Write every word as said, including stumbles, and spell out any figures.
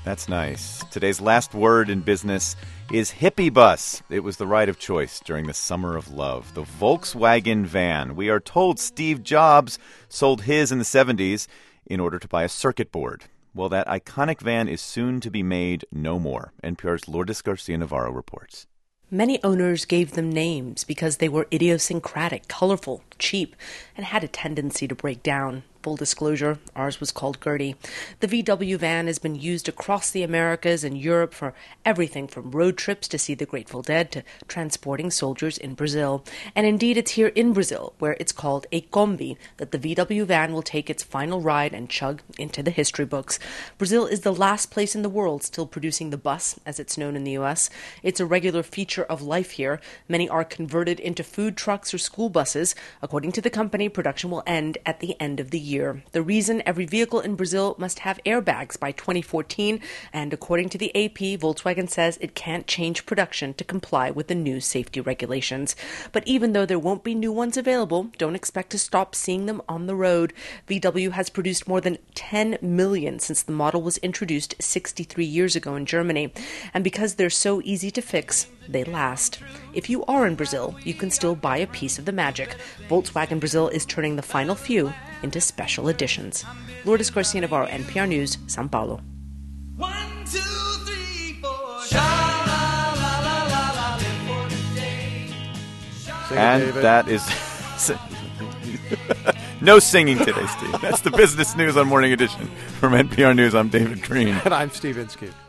That's nice. Today's last word in business is hippie bus. It was the ride of choice during the summer of love. The Volkswagen van. We are told Steve Jobs sold his in the seventies in order to buy a circuit board. Well, that iconic van is soon to be made no more. N P R's Lourdes Garcia-Navarro reports. Many owners gave them names because they were idiosyncratic, colorful, cheap, and had a tendency to break down. Full disclosure, ours was called Gertie. The V W van has been used across the Americas and Europe for everything from road trips to see the Grateful Dead to transporting soldiers in Brazil. And indeed, it's here in Brazil, where it's called a Kombi, that the V W van will take its final ride and chug into the history books. Brazil is the last place in the world still producing the bus, as it's known in the U S. It's a regular feature of life here. Many are converted into food trucks or school buses. According to the company, production will end at the end of the year. Year. The reason every vehicle in Brazil must have airbags by twenty fourteen, and according to the A P, Volkswagen says it can't change production to comply with the new safety regulations. But even though there won't be new ones available, don't expect to stop seeing them on the road. V W has produced more than ten million since the model was introduced sixty-three years ago in Germany. And because they're so easy to fix, they last. If you are in Brazil, you can still buy a piece of the magic. Volkswagen Brazil is turning the final few into special editions. Lourdes Garcia-Navarro, N P R News, São Paulo. One, two, three, four. And David. that is... No singing today, Steve. That's the business news on Morning Edition. From N P R News, I'm David Green. And I'm Steve Inskeep.